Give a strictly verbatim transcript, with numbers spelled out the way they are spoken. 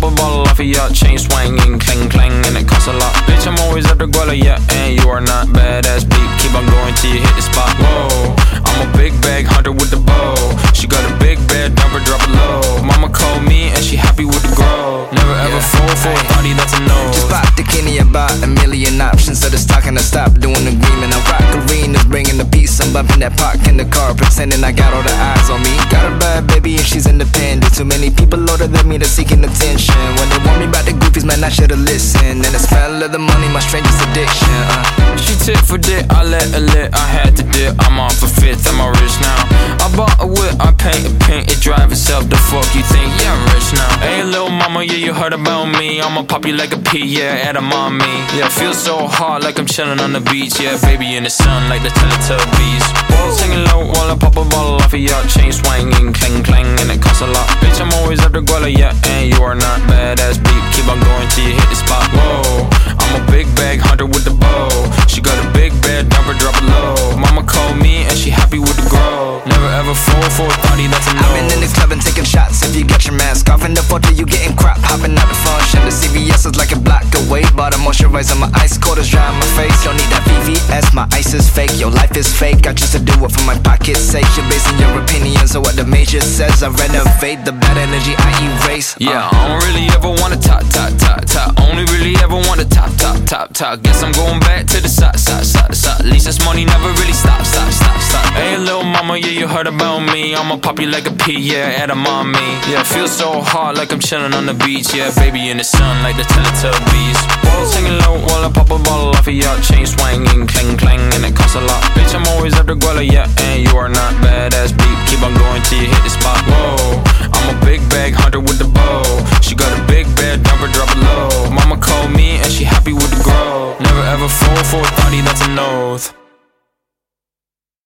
a bottle off of ya. Chain swinging, clang clang, and it costs a lot. Bitch, I'm always at the guala, yeah, and you are not badass beat. Keep on going till you hit the spot. Whoa, I'm a big bag hunter with the bow. She got a big bed, number drop it low. Mama called me and she happy with the grow. Never ever yeah. fall for a thotty, that's a no. Just bought the Kenny, about a million options. So the stock and I stop doing agreement. I rock arenas, bringing the peace. I'm bumping that park in the car, pretending I got all the eyes on me. Got a bad baby and she's independent. Too many people older than me, they're seeking attention. When they warn me about the goofies, man, I should've listened. And the smell of the money, my strangest addiction. uh. She tit for dick, I let her lit. I had to dip, I'm off a fifth, I'm all rich now. I bought a whip, I paint a paint, it drive itself. The fuck you think? Yeah, I'm rich now. Hey, little mama, yeah, you heard about me. I'ma pop you like a pea, yeah, at a mommy. Yeah, feel so hot like I'm chilling on the beach. Yeah, baby in the sun like the Teletubbies. Whoa, singing low while I pop a bottle off of ya. Chain swinging, clang clang, and it costs a lot. Bitch, I'm always at the guala, yeah, and you are not badass beat. Keep on going till you hit the spot. Whoa, I'm a big bag hunter with the bow. She got a big bed, number drop it low. Mama called me and she happy with the grow. Never ever fall for a thotty, that's a no. I've been in the club and taking shots. If you got your mask off in the photo, you getting crap. Hopping out the function. The C V S is like a block away. Bought a moisturizer, my ice cold is dry on my face. Don't need that V V S, my ice is fake. Your life is fake, I choose to do it for my pocket's sake. You're basing your opinions on what the major says. I renovate the bad energy, I erase. uh. Yeah, I don't really ever wanna top, top, top, top. Only really ever wanna top, top, top, top. Guess I'm going back to the side, side, side, side. At least this money never really stop, stop, stop, stop. Hey, little mama, yeah, you heard about me. I'ma pop you like a pea, yeah, at a mommy. Yeah, feel so hot like I'm chilling on the beach. Yeah, baby in the sun like the Teletubbies. Whoa, singing low while I pop a bottle off of ya. Chain swinging, clang clang, and it costs a lot. Bitch, I'm always at the guala, yeah, and you are not badass beat. Keep on going till you hit the spot. Whoa, I'm a big bag hunter with the bow. She got a big bed, number drop it low. Mama called me and she happy with the grow. Never ever fall for a thotty, that's a no.